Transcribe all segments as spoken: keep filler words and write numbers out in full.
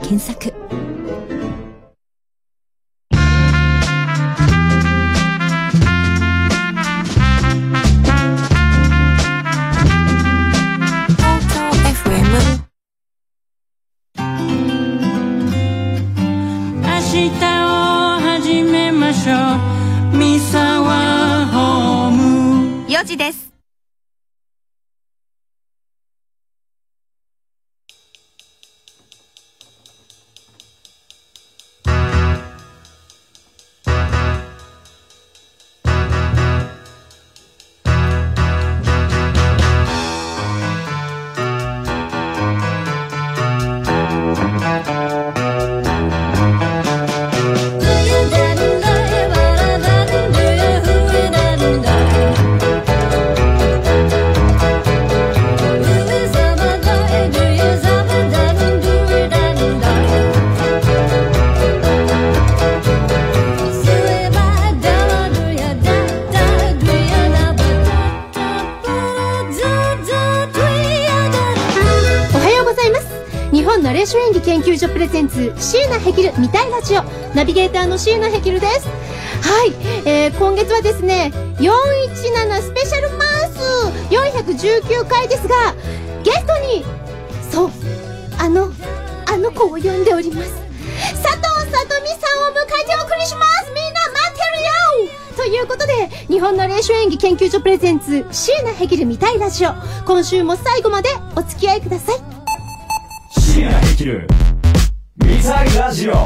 検索。よじです。ナレーション演技研究所プレゼンツ椎名ヘキル見たいラジオ、ナビゲーターの椎名ヘキルです。はい、えー、今月はですねよんいちななスペシャルマンスよんひゃくじゅうきゅうかいですが、ゲストにそうあのあの子を呼んでおります。佐藤さとみさんを迎えてお送りします。みんな待ってるよということで、日本ナレーション演技研究所プレゼンツ椎名ヘキル見たいラジオ、今週も最後までお付き合いください。 椎名ヘキル見たいラジオ。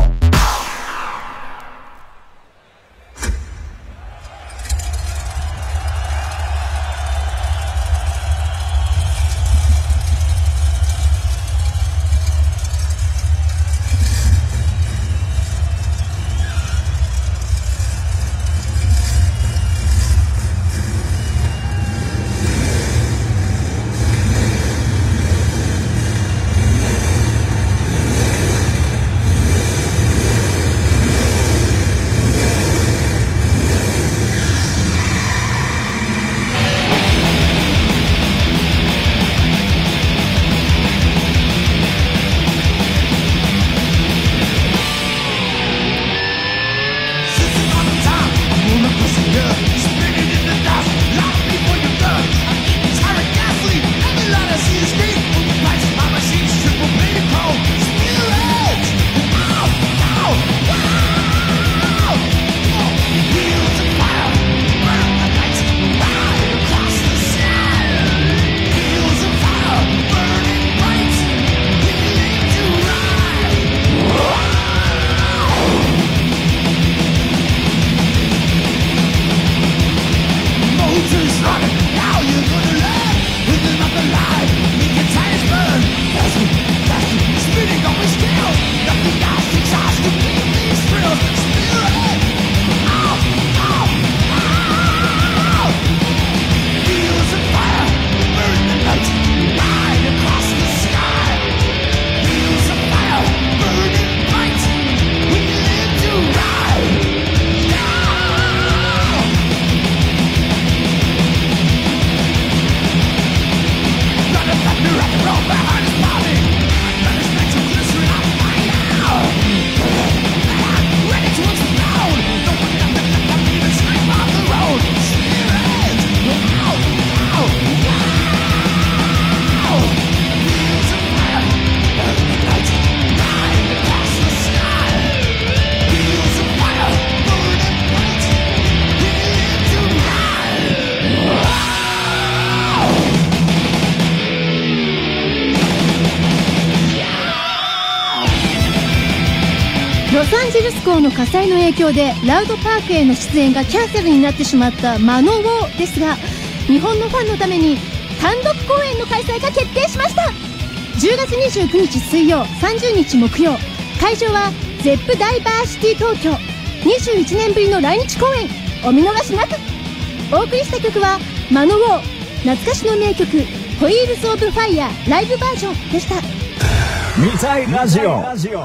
ロサンゼルス港の火災の影響でラウドパークへの出演がキャンセルになってしまったマノウォーですが、日本のファンのために単独公演の開催が決定しました。じゅうがつにじゅうくにち水曜、さんじゅうにち木曜、会場はゼップダイバーシティ東京。にじゅういちねんぶりの来日公演、お見逃しなく。お送りした曲はマノウォー懐かしの名曲ホイールズオブファイヤーライブバージョンでした。 見たいラジオ。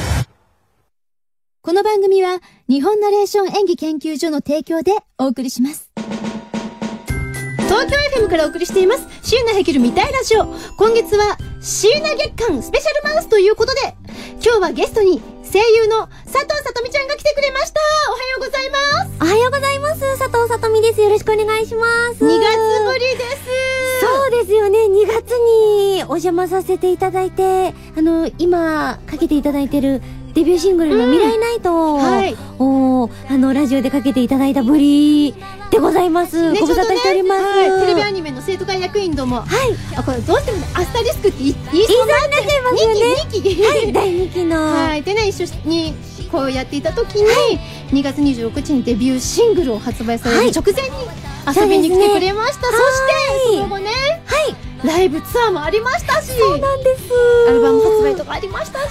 この番組は日本ナレーション演技研究所の提供でお送りします。東京 エフエム からお送りしています椎名ヘキル見たいラジオ。今月は椎名月間スペシャルマンスということで、 今日はゲストに声優の佐藤さとみちゃんが来てくれました。おはようございます。 おはようございます。佐藤さとみです。よろしくお願いします。 にがつぶりです。 そうですよね。にがつにお邪魔させていただいて、あの、今かけていただいてるデビューシングルの未来ナイトを、うんはい、おあの、ラジオでかけていただいたぶりでございます。ね、ご無沙汰しております、 ねはい。テレビアニメの生徒会役員ども。はい。あ、これどうしてもね、アスタリスクって言いそうになっちゃいますよね。 にき。 はい、だいにきの。 はい。でね、一緒にこうやっていた時に、はい、にがつにじゅうろくにちにデビューシングルを発売される直前に遊びに来てくれました。そ, ね、そして、その後ね、はい。ライブツアーもありましたし、 そうなんです。 アルバム発売とかありましたし、はい。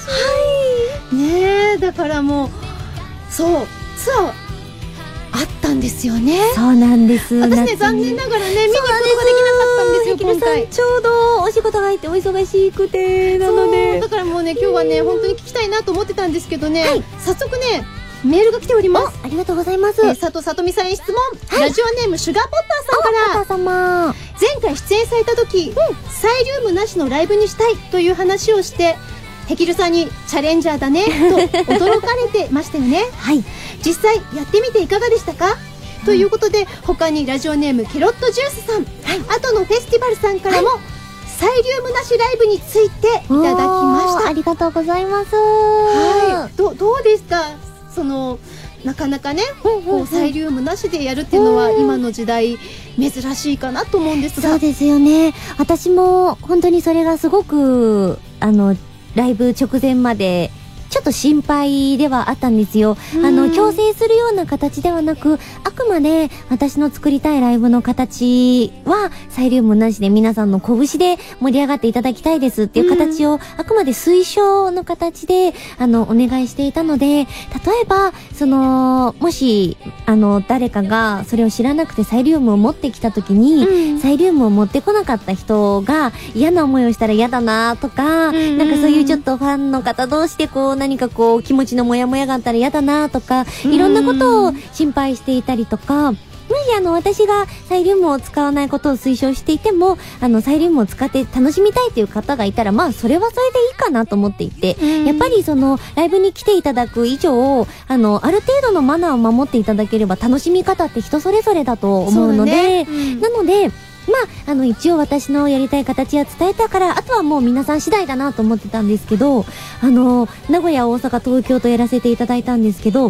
ねえ、だからもう、そう、ツアーあったんですよね。 そうなんです。 私ね、残念ながらね、見に行くことができなかったんですよ、今回。 ちょうどお仕事が入ってお忙しくて、なので。 だからもうね、今日はね、本当に聞きたいなと思ってたんですけどね、はい、早速ね、メールが来ております。 ありがとうございます。 えー、佐藤さとみさんへ質問、はい、ラジオネームシュガーポッターさんから。 ポッター様。 前回出演された時、うん、サイリウムなしのライブにしたいという話をして、ヘキルさんにチャレンジャーだねと驚かれてましたよね。はい。実際やってみていかがでしたか、うん、ということで、他にラジオネームケロットジュースさん、はい、あとのフェスティバルさんからも、はい、サイリウムなしライブについていただきました。 ありがとうございます。 はい。ど、どうですか、その、なかなかね、うんうんうん、こうサイリウムなしでやるっていうのは今の時代珍しいかなと思うんですが。 そうですよね。私も本当にそれがすごく、あの、ライブ直前までちょっと心配ではあったんですよ。あの、強制するような形ではなく、あくまで私の作りたいライブの形は、サイリウムなしで皆さんの拳で盛り上がっていただきたいですっていう形を、あくまで推奨の形で、あの、お願いしていたので、例えば、その、もし、あの、誰かがそれを知らなくてサイリウムを持ってきた時に、うん、サイリウムを持ってこなかった人が嫌な思いをしたら嫌だなとか、うん、なんかそういうちょっとファンの方同士でこう、何かこう気持ちのモヤモヤがあったら嫌だなとか、いろんなことを心配していたりとか、もしあの私がサイリウムを使わないことを推奨していても、あのサイリウムを使って楽しみたいという方がいたら、まあそれはそれでいいかなと思っていて、やっぱりそのライブに来ていただく以上、あのある程度のマナーを守っていただければ楽しみ方って人それぞれだと思うので、ね、うん、なのでまあ、あの、一応私のやりたい形は伝えたから、あとはもう皆さん次第だなと思ってたんですけど、あの、名古屋、大阪、東京とやらせていただいたんですけど、うん、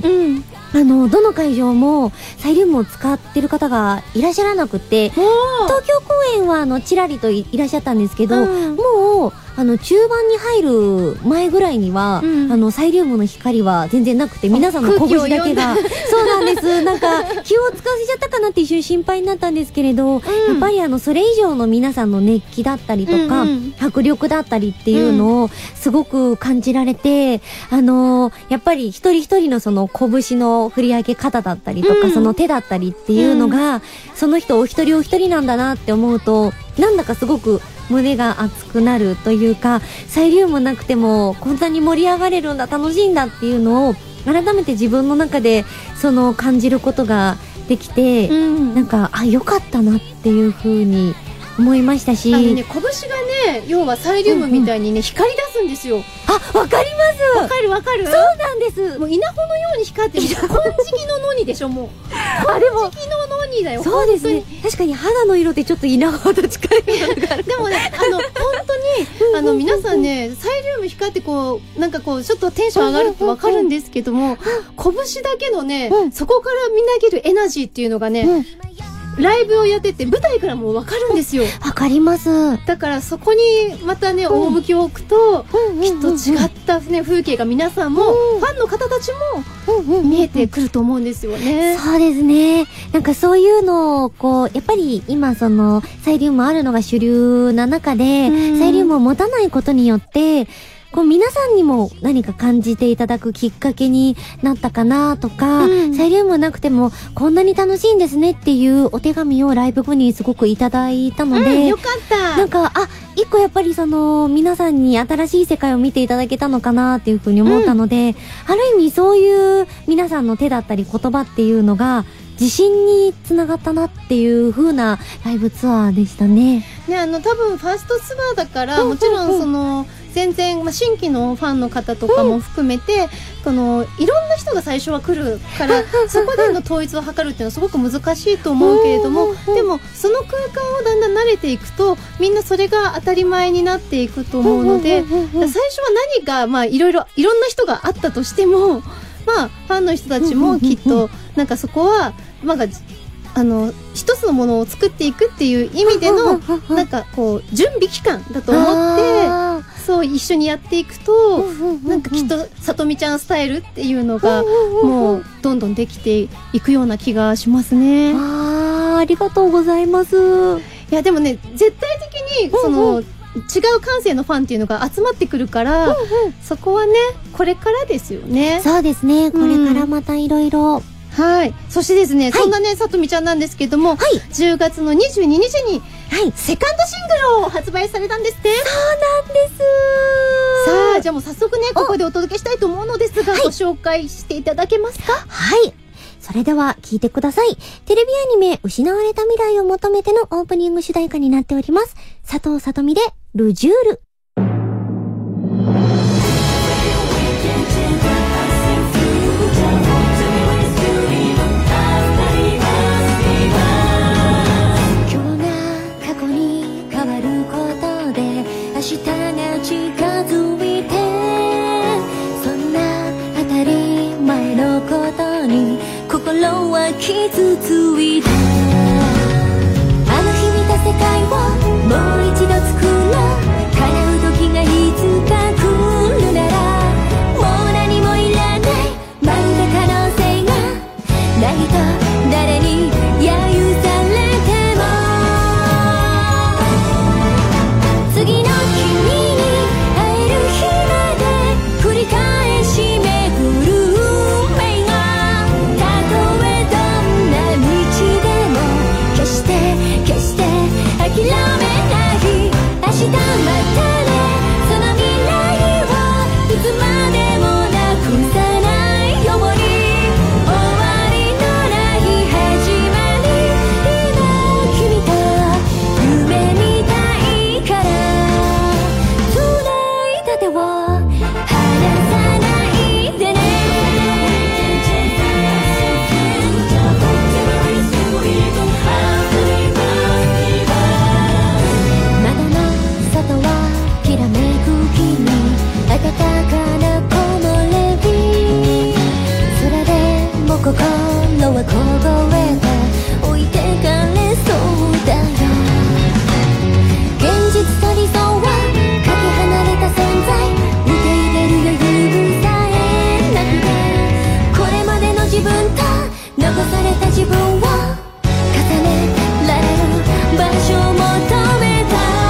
あの、どの会場もサイリウムを使ってる方がいらっしゃらなくて、東京公演はあの、ちらりと い, いらっしゃったんですけど、うん、もう、あの、中盤に入る前ぐらいには、うん、あの、サイリウムの光は全然なくて、皆さんの拳だけが、そうなんです。なんか、気を使わせちゃったかなって一瞬心配になったんですけれど、うん、やっぱりあの、それ以上の皆さんの熱気だったりとか、うんうん、迫力だったりっていうのをすごく感じられて、うん、あの、やっぱり一人一人のその拳の振り上げ方だったりとか、うん、その手だったりっていうのが、うん、その人お一人お一人なんだなって思うと、なんだかすごく胸が熱くなるというか、サイリウムなくてもこんなに盛り上がれるんだ、楽しいんだっていうのを改めて自分の中でその感じることができて、うん、なんかあ、良かったなっていう風に思いましたし、 あのね、拳がね、要はサイリウムみたいにね、うんうん、光り出すんですよ。 あ、わかります。 わかるわかる。 そうなんです。 もう稲穂のように光ってる。金色ののにでしょ、もう。 あ、でも金色ののにだよ。 そうですね。確かに肌の色ってちょっと稲穂と近いものがある。 でもね、あの、本当に、あの、皆さんね、サイリウム光ってこう、なんかこう、ちょっとテンション上がるってわかるんですけども、拳だけのね、うん、そこからみなぎるエナジーっていうのがね、うん、ライブをやってて舞台からもわかるんですよ。 わかります。 だからそこにまたね、趣を置くと、きっと違ったね、風景が皆さんも、ファンの方たちも見えてくると思うんですよね。 そうですね。なんかそういうのをこう、やっぱり今そのサイリウムあるのが主流な中で、サイリウムを持たないことによって、こう皆さんにも何か感じていただくきっかけになったかなとか、うん、サイリウムなくてもこんなに楽しいんですねっていうお手紙をライブ後にすごくいただいたので、うん、 よかった。 なんか、あ、一個やっぱりその皆さんに新しい世界を見ていただけたのかなっていうふうに思ったので、うん、ある意味そういう皆さんの手だったり言葉っていうのが自信につながったなっていう風なライブツアーでしたね。 ね、あの多分ファーストツアーだから、もちろんその全然、まあ、新規のファンの方とかも含めて、このいろんな人が最初は来るからそこでの統一を図るっていうのはすごく難しいと思うけれども、でもその空間をだんだん慣れていくとみんなそれが当たり前になっていくと思うので、最初は何かまあいろいろいろんな人があったとしても、まあファンの人たちもきっとなんかそこはまああの一つのものを作っていくっていう意味でのなんかこう準備期間だと思って、そう一緒にやっていくとなんかきっとさとみちゃんスタイルっていうのがもうどんどんできていくような気がしますね。 あー、ありがとうございます。 いやでもね、絶対的にその違う感性のファンっていうのが集まってくるから、そこはねこれからですよね。 そうですね、これからまたいろいろ。 はい。そしてですね、はい、そんなね、さとみちゃんなんですけども、はい、じゅうがつのにじゅうににちに、はい、セカンドシングルを発売されたんですって。 そうなんです。 さあ、じゃあもう早速ね、ここでお届けしたいと思うのですが、ご紹介していただけますか？ はい。それでは聞いてください。テレビアニメ、失われた未来を求めてのオープニング主題歌になっております。佐藤さとみで、ルジュール。明日が近づいて、そんな当たり前のことに心は傷ついた。あの日見た世界をもう一度作ろう。叶う時がいつか来るなら、もう何もいらない。まるで可能性がないと誰に揶揄されても、次の心はこぼれて置いてかれそうだよ。現実と理想はかけ離れた存在、受け入れる余裕さえなくて、これまでの自分と残された自分を重ねられる場所を求め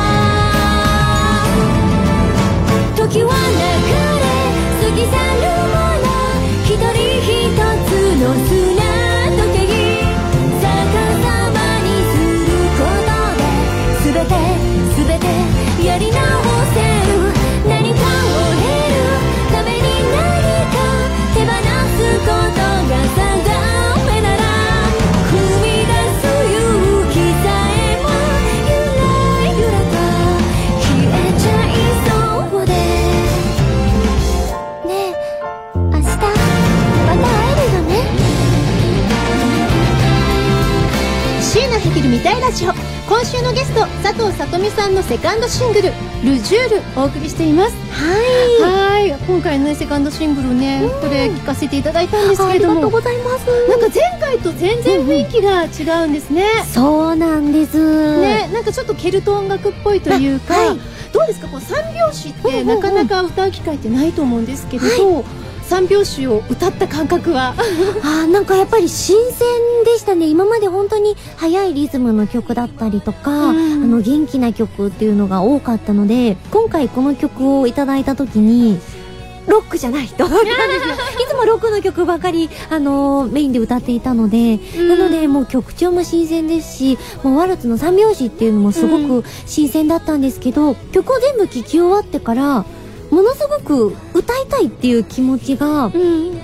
た。時は流れ過ぎ去るもの、一人一つの砂時計、逆さまにすることで全て全てやり直せる。何かを得るために何か手放すことが定めなら、踏み出す勇気さえもゆらゆらと消えちゃいそうで。ねえ、明日また会えるよね。 椎名ヘキル見たいラジオ、今週のゲスト佐藤さとみさんのセカンドシングル「ルジュール」お送りしています。はいはい、今回の、ね、セカンドシングルね、これ聴かせていただいたんですけれども、 ありがとうございます。 なんか前回と全然雰囲気が違うんですね。 うんうん、そうなんですね。なんかちょっとケルト音楽っぽいというか、はい、どうですか、こう三拍子ってなかなか歌う機会ってないと思うんですけれど、はい、三拍子を歌った感覚はあ、なんかやっぱり新鮮でしたね。今まで本当に速いリズムの曲だったりとか、うん、あの元気な曲っていうのが多かったので、今回この曲をいただいた時にロックじゃないと思ったんですよ。いつもロックの曲ばかり、あのー、メインで歌っていたので、うん、なのでもう曲調も新鮮ですし、もうワルツの三拍子っていうのもすごく新鮮だったんですけど、うん、曲を全部聴き終わってからものすごく歌いたいっていう気持ちが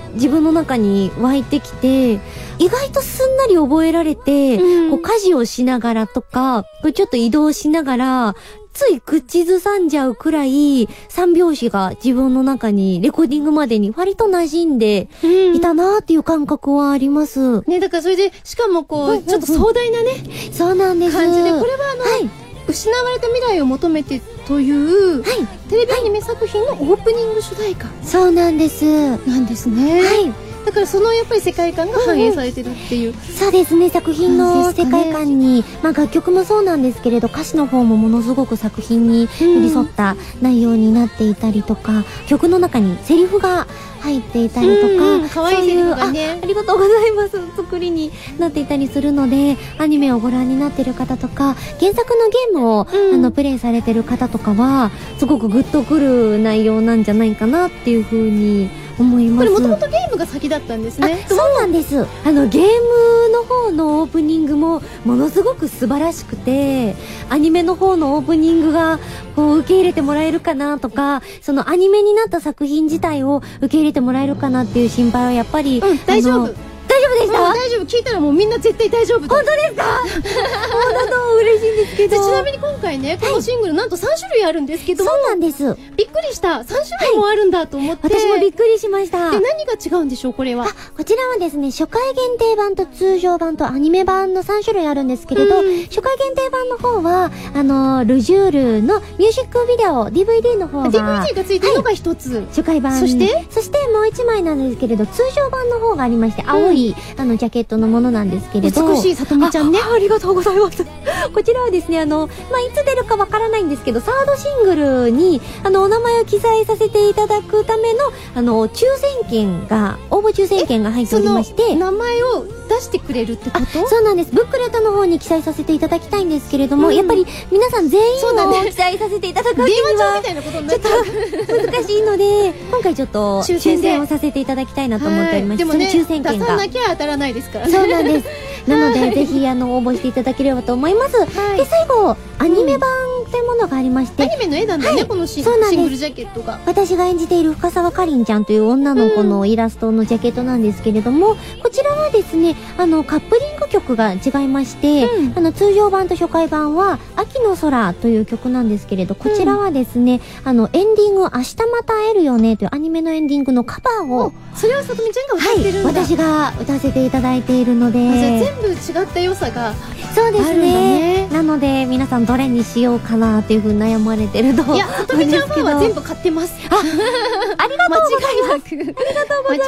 自分の中に湧いてきて、意外とすんなり覚えられて、うん、こう家事をしながらとか、こうちょっと移動しながら、つい口ずさんじゃうくらい三拍子が自分の中にレコーディングまでに割と馴染んでいたなーっていう感覚はあります。うん、 ね、だからそれで、しかもこう、うんうんうん、ちょっと壮大なね、 そうなんです。 感じで、これはあの、はい、失われた未来を求めてという、はい、テレビアニメ作品のオープニング主題歌。 そうなんです。 なんですね。 はい。 だからそのやっぱり世界観が反映されてるっていう、うんうん、 そうですね。作品の世界観に、ね、まあ楽曲もそうなんですけれど、歌詞の方もものすごく作品に寄り添った内容になっていたりとか、うん、曲の中にセリフが入っていたりとか、 うんうん、かわいいセリフがね、 あ、ありがとうございます、作りになっていたりするので、アニメをご覧になっている方とか、原作のゲームを、うん、あのプレイされてる方とかはすごくグッとくる内容なんじゃないかなっていう風に思います。 これもともとゲームが先だったんですね。 そうなんです。あのゲームの方のオープニングもものすごく素晴らしくて、アニメの方のオープニングがこう受け入れてもらえるかなとか、そのアニメになった作品自体を受け入れてもらえるかなっていう心配はやっぱり、 うん、大丈夫。 大丈夫でした？ うん、大丈夫。聞いたらもうみんな絶対大丈夫だ。 本当ですか？本当嬉しいんですけど。 ちなみに今回ね、このシングル、はい、なんとさん種類あるんですけども。 そうなんです。 びっくりした。さん種類もあるんだと思って。 はい、私もびっくりしました。 で、何が違うんでしょう、これは。あ、 こちらはですね、初回限定版と通常版とアニメ版のさん種類あるんですけれど、うん、初回限定版の方は、あの、ルジュールのミュージックビデオ、ディーブイディー の方が。 ディーブイディー がついてるのが一つ、はい。 初回版。 そしてそしてもう一枚なんですけれど、通常版の方がありまして、青い、うん、あの、ジャケットのものなんですけれど。 美しいさとみちゃんね。 あ、ありがとうございます。こちらはですね、あの、まあ、いつ出るかわからないんですけど、サードシングルに、あの、お名前を記載させていただくための、あの、抽選券が、応募抽選券が入っておりまして。 名前を出してくれるってこと？ そうなんです。ブックレットの方に記載させていただきたいんですけれども、うん、やっぱり皆さん全員を記載させていただくには、ちょっと難しいので、今回ちょっと抽選をさせていただきたいなと思っておりまして、 でもね、 抽選券が。 出さなきゃ当たらないですからね。 そうなんです。なので、ぜひ、あの、応募していただければと思います。はい、で、最後、アニメ版というものがありまして。 アニメの絵なんだね、はい、このシングルジャケットが。 私が演じている深沢かりんちゃんという女の子のイラストのジャケットなんですけれども、うん、こちらはですね、あの、カップリング曲が違いまして、うん、あの、通常版と初回版は、秋の空という曲なんですけれど、こちらはですね、うん、あの、エンディング、明日また会えるよねというアニメのエンディングのカバーを、 それをさとみちゃんが歌ってるんだ。 はい、私が歌せていただいているので。 じゃあ全部違った良さが。 そうですね。なので、皆さんどれにしようかなっていうふうに悩まれてると思うんですけど。いや、さとみちゃんファンは全部買ってます。あ、 ありがとうございます。 間違いなく。ありがとうございます。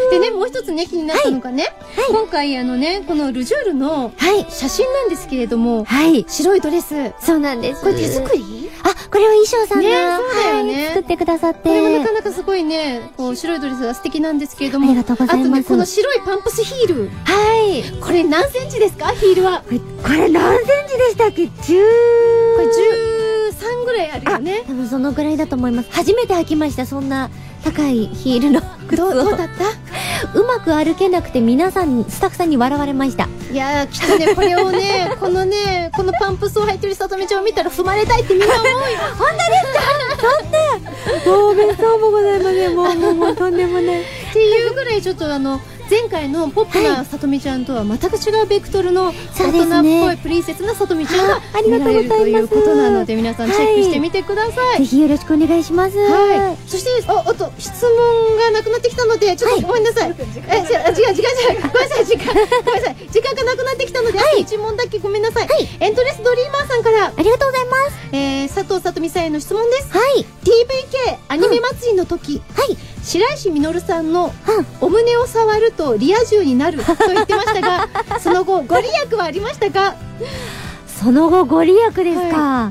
でね、もう一つね、気になったのがね、はい、今回あのね、このルジュールの写真なんですけれども、はい、白いドレス。 そうなんです。 これ手作り？ あ、これは衣装さんが、 ね、そうだよね、 はい、作ってくださって。 これもなかなかすごいね、こう白いドレスが素敵なんですけれども、 ありがとうございます。 あとね、この白いパンプスヒール。 はい。 これ何センチですか？ヒールは。 これ、これ何センチでしたっけ？じゅう。 これじゅうさんぐらいあるよね。 多分そのぐらいだと思います。初めて履きました、そんな高いヒールの靴を。 どう、どうだった？ うまく歩けなくて皆さん、スタッフさんに笑われました。 いやー、きっとね、これをね、このね、このパンプスを履いてるさとみちゃんを見たら踏まれたいってみんな思うよ。 本当ですか？そんな。もう、めっそうもございません。もう、もう、もう、とんでもない。 っていうぐらいちょっとあの、前回のポップなさとみちゃんとは全く違うベクトルの大人っぽいプリンセスなさとみちゃんが見られるということなので、皆さんチェックしてみてください。 ぜひよろしくお願いします。 はい。そして、あ、あと質問がなくなってきたので、ちょっとごめんなさい。え、違う、時間、時間じゃない。ごめんなさい、時間。ごめんなさい。時間がなくなってきたので、あといち問だけごめんなさい。エントレスドリーマーさんから、 ありがとうございます。 えー、佐藤さとみさんへの質問です。 はい。 ティーブイケー アニメ祭りの時、はい。白石稔さんのお胸を触るとリア充になると言ってましたが、その後ご利益はありましたか？ その後ご利益ですか、はい、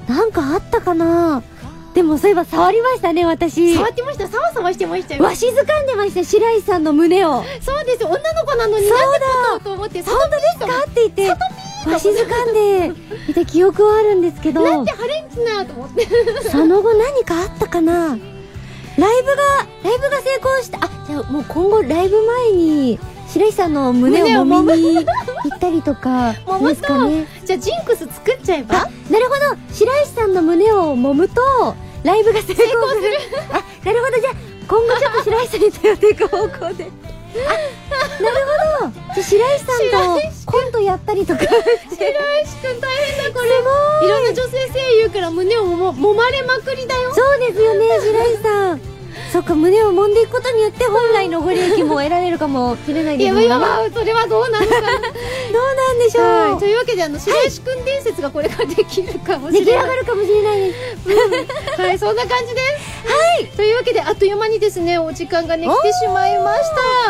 なんかあったかな。でもそういえば触りましたね、私。 触ってました。サワサワしてましたよ。 わしづかんでました、白石さんの胸を。 そうです、女の子なのにそうなんでと思って、 本当ですかって言ってわしづかんでいて記憶はあるんですけど、 なんてハレンチなと思ってその後何かあったかな。ライブがライブが成功した。あ、じゃあもう今後ライブ前に白石さんの胸を揉みに行ったりとかですかね。 じゃあジンクス作っちゃえば。 なるほど、白石さんの胸を揉むとライブが成功する。あ、なるほど。じゃあ今後ちょっと白石さんに頼っていく方向で。あ、なるほど。じゃ白石さんとコントやったりとか。白石くん大変だこれ。すごい。いろんな女性声優から胸をも揉まれまくりだよ。 そうですよね、白石さん。そっか、胸を揉んでいくことによって本来のご利益も得られるかもしれないですね。 いや、まあ、それはどうなのか。どうなんでしょう。 はい、というわけで、あの白石くん伝説がこれからできるかもしれない。 出来上がるかもしれないです。 うん、はい、そんな感じです。はい。というわけで、あっという間にですね、お時間がね、来てしまいました。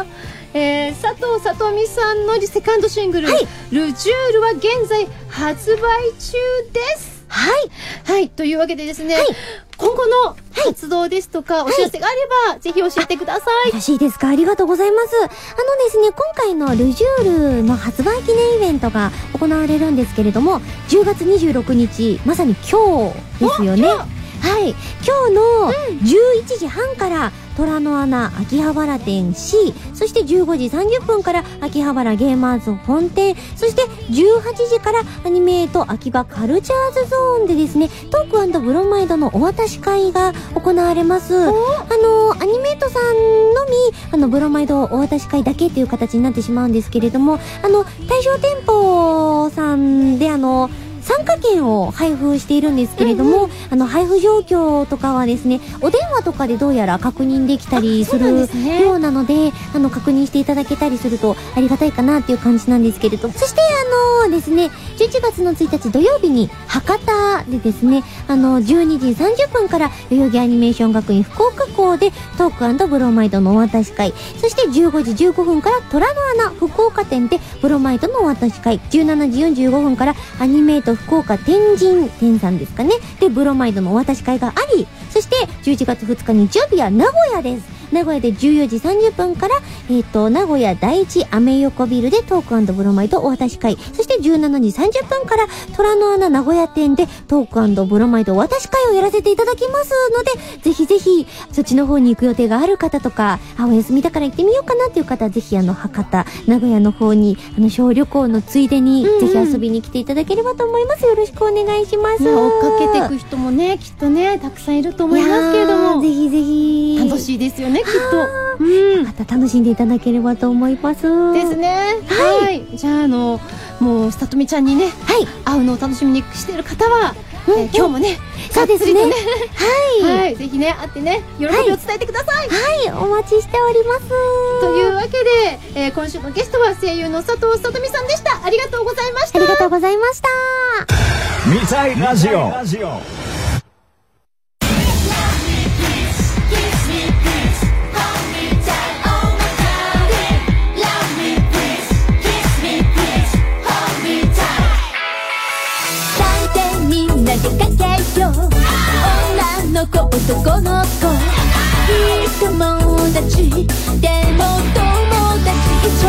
えー、佐藤さとみさんのセカンドシングル、はい、ルジュールは現在発売中です。はい。はい。というわけでですね、はい、今後の活動ですとか、はい、お知らせがあれば、はい、ぜひ教えてください。よろしいですか。ありがとうございます。あのですね、今回のルジュールの発売記念イベントが行われるんですけれども、じゅうがつにじゅうろくにち、まさに今日ですよね。はい。今日のじゅういちじはんから、虎の穴秋葉原店 C、 そしてじゅうごじさんじゅっぷんから秋葉原ゲーマーズ本店、そしてじゅうはちじからアニメート秋葉カルチャーズゾーンでですね、トーク&ブロマイドのお渡し会が行われます。あのアニメートさんのみあのブロマイドお渡し会だけっていう形になってしまうんですけれども、あの対象店舗さんであの参加券を配布しているんですけれども、うんうん、あの配布状況とかはですね、お電話とかでどうやら確認できたりするようなので、あの確認していただけたりするとありがたいかなっていう感じなんですけれど、そしてあのですね、じゅういちがつのついたち土曜日に博多でですね、あのじゅうにじさんじゅっぷんから代々木アニメーション学院福岡校でトーク&ブロマイドのお渡し会、そしてじゅうごじじゅうごふんから虎の穴福岡店でブロマイドのお渡し会、じゅうしちじよんじゅうごふんからアニメート福岡天神店さんですかねでブロマイドのお渡し会があり、そしてじゅういちがつふつか日曜日は名古屋です。名古屋でじゅうよじさんじゅっぷんから、えっと、名古屋第一アメ横ビルでトーク&ブロマイドお渡し会、そしてじゅうしちじさんじゅっぷんから虎の穴名古屋店でトーク&ブロマイドお渡し会をやらせていただきますので、ぜひぜひそっちの方に行く予定がある方とか、あ、お休みだから行ってみようかなっていう方はぜひあの博多名古屋の方にあの小旅行のついでにぜひ遊びに来ていただければと思います。よろしくお願いします。 ね、追っかけていく人もねきっとねたくさんいると思いますけれども、 ぜひぜひ楽しいですよねきっと。 うん、また楽しんでいただければと思いますですね。はい、はい、じゃああのもうさとみちゃんにね、はい、会うのを楽しみにしている方は、うんえー、今日もね、 そうですね、ねはい、はい、ぜひね会ってね喜びを伝えてください。 はい、はい、お待ちしております。 というわけで、えー、今週のゲストは声優の佐藤さとみさんでした。ありがとうございました。 ありがとうございました。 見たいラジオ。 女の子男の子いい友達でも友達以上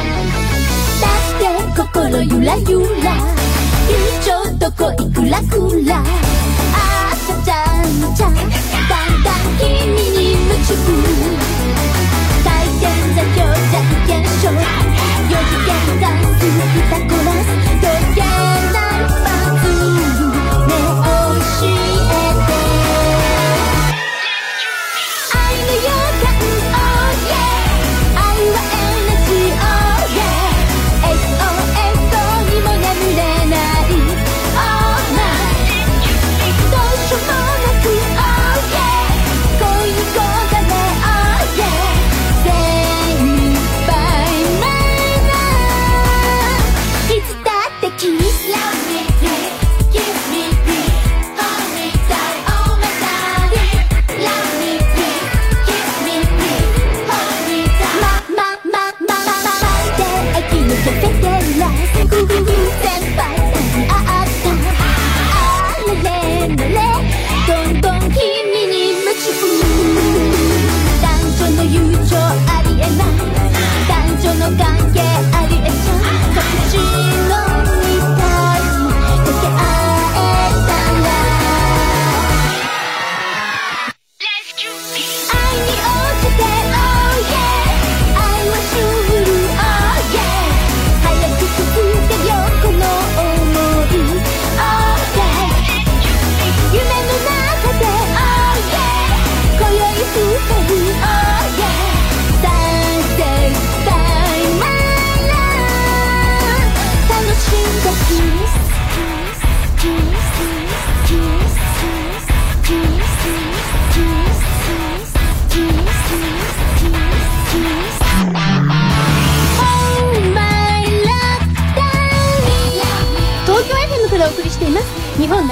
だって心ゆらゆら一丁どこいくらくらあちゃちゃんちゃんだんだん君に夢中回転座標弱現象四次元ダンス歌コラス溶けないパズルね教えて愛の予感 Oh yeah 愛はエナジー Oh yeah エスオーエス にも眠れない Oh night どうしようもなく Oh yeah 恋に焦がれ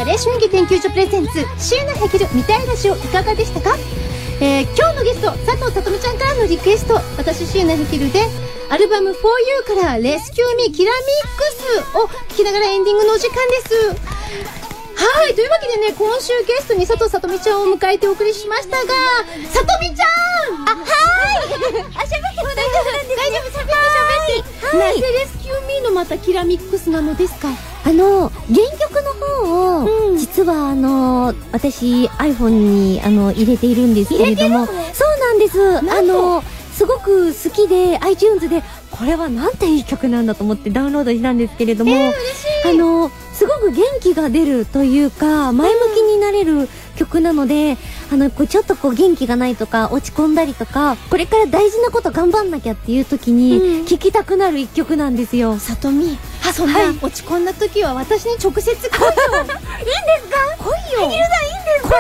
レーション演技研究所プレゼンツ椎名ヘキル見たいラジオいかがでしたか？えー、今日のゲスト佐藤さとみちゃんからのリクエスト、私椎名ヘキルでアルバム フォーユー からレスキューミーキラミックスを聴きながらエンディングのお時間です。はい、というわけでね、今週ゲストに佐藤さとみちゃんを迎えてお送りしましたが、さとみちゃん、あ、はーいあ、喋っても大丈夫なんですね。大丈夫、喋って喋って、はい、なぜレスキューミーのまたキラミックスなのですか？ あの、原曲の方を、うん、実はあの、私 iPhone にあの入れているんですけれども、そうなんです。あの、すごく好きで iTunes でこれはなんていい曲なんだと思ってダウンロードしたんですけれども、えー、嬉しい。あの、すごく元気が出るというか前向きになれる曲なので、うん、あのこうちょっとこう元気がないとか落ち込んだりとかこれから大事なこと頑張んなきゃっていう時に聴きたくなる一曲なんですよ。 さとみ、あ、そんな、はい、落ち込んだ時は私に直接来いよ。いいんですか？来いよ。ヘキルさんいいんですか？来い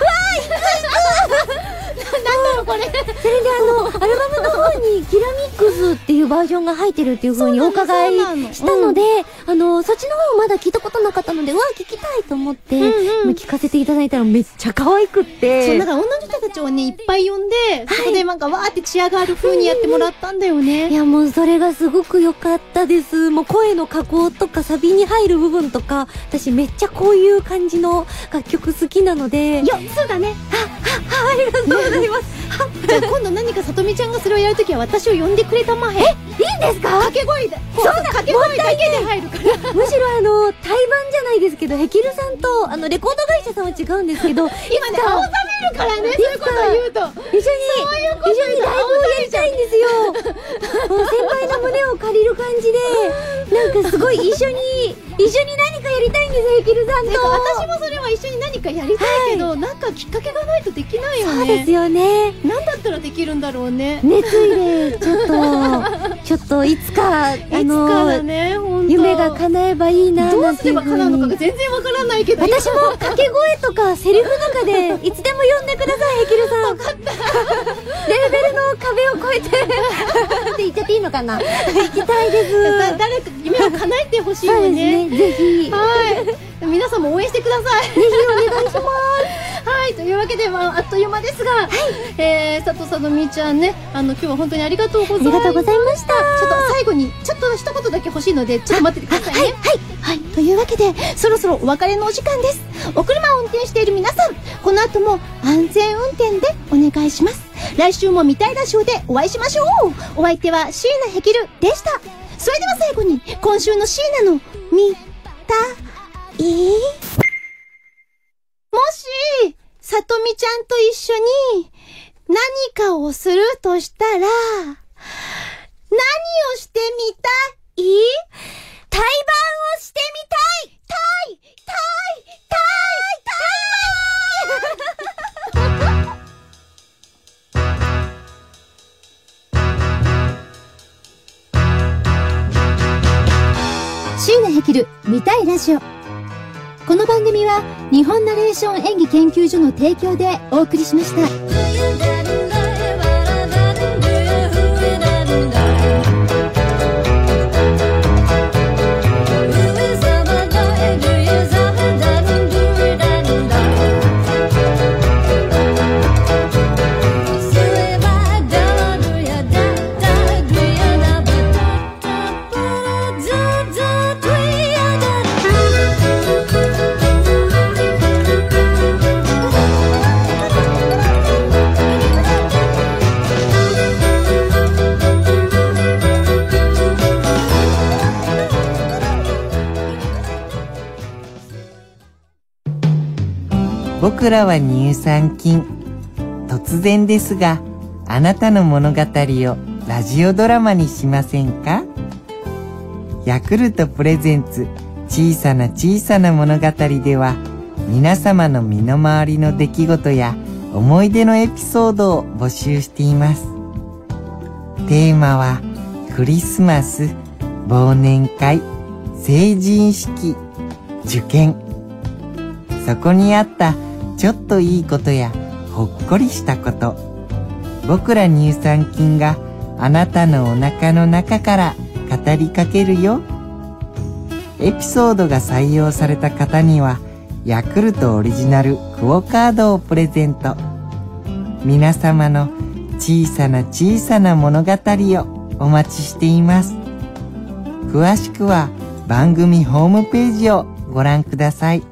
や。なんだろうこれ。それであのアルバムの方にキラミックスっていうバージョンが入ってるっていう風にお伺いしたので、あのそっちの方まだ聞いたことなかったので、うわ聞きたいと思って、うんうん、聞かせていただいたらめっちゃ可愛くって、 そう、だから女の人たちをねいっぱい呼んで、はい、そこでなんかわーってチアガール風にやってもらったんだよね。 いやもうそれがすごく良かったです。もう声の加工とかサビに入る部分とか、私めっちゃこういう感じの楽曲好きなので。 いや、そうだね。 はははありがとうございます。 じゃあ今度何かさとみちゃんがそれをやるときは私を呼んでくれたまへ。え、いいんですか？掛け声で、そうだ、掛け声だけで入るから。 むしろあの対バンじゃないですけど、ヘキルさんとあのレコード会社さんは違うんですけど、 今ね青ざめるからね、そういうことを言うと一緒に一緒にライブをやりたいんですよ。もう先輩の胸を借りる感じで、なんかすごい一緒に一緒に何かやりたいんですよ、ヘキルさんと。 私もそれは一緒に何かやりたいけど、はい、なんかきっかけがないとできないよね。 そうですよね。 何だったらできるんだろうね。 熱意でちょっとちょっといつかあの、ね、夢が叶えばいいななんていう風に。どうすれば叶うのかが全然わからないけど、 私も掛け声とかセリフとかでいつでも呼んでください、ヘキルさん。 分かった。 レーベルの壁を越えてって言っちゃっていいのかな。行きたいです。 誰か夢を叶えてほしいよね。 そうですね、ぜひ。 はい。皆さんも応援してください。 ぜひお願いします。 はい、というわけで、まあ、あっという間ですが、はい、えー、佐藤さとみちゃんね、あの今日は本当にありがとうございました。 ありがとうございました。ちょっと最後にちょっと一言だけ欲しいので、ちょっと待っててくださいね。はい、はい、はい。というわけで、そろそろお別れのお時間です。お車を運転している皆さん、この後も安全運転でお願いします。来週も見たいラジオでお会いしましょう。お相手は椎名ヘキルでした。それでは最後に今週の椎名の見たい。もしさとみちゃんと一緒に何かをするとしたら、何をしてみたい？対バンをしてみたい。対対対対椎名ヘキル見たいラジオ。この番組は日本ナレーション演技研究所の提供でお送りしました。 僕らは乳酸菌。突然ですが、あなたの物語をラジオドラマにしませんか？ヤクルトプレゼンツ小さな小さな物語では、皆様の身の回りの出来事や思い出のエピソードを募集しています。テーマはクリスマス、忘年会、成人式、受験。そこにあったちょっといいことやほっこりしたこと、僕ら乳酸菌があなたのお腹の中から語りかけるよ。エピソードが採用された方にはヤクルトオリジナルクオカードをプレゼント。皆様の小さな小さな物語をお待ちしています。詳しくは番組ホームページをご覧ください。